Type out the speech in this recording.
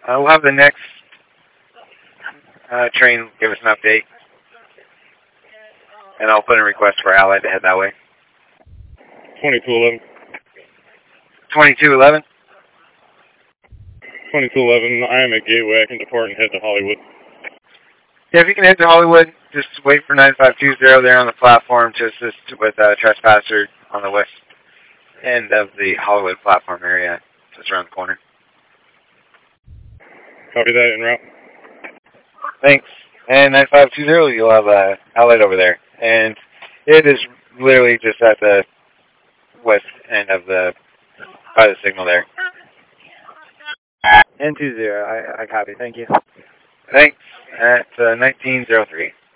We'll have the next train give us an update. And I'll put in a request for Allied to head that way. 2211. 2211? 2211, I am at Gateway. I can depart and head to Hollywood. Yeah, if you can head to Hollywood, just wait for 9520 there on the platform to assist with Trespasser on the west end of the Hollywood platform area, just around the corner. Copy that, en route. Thanks. And 9520, you'll have Allied over there. And it is literally just at the west end of by the signal there. N20, I copy. Thank you. Thanks. At 1903.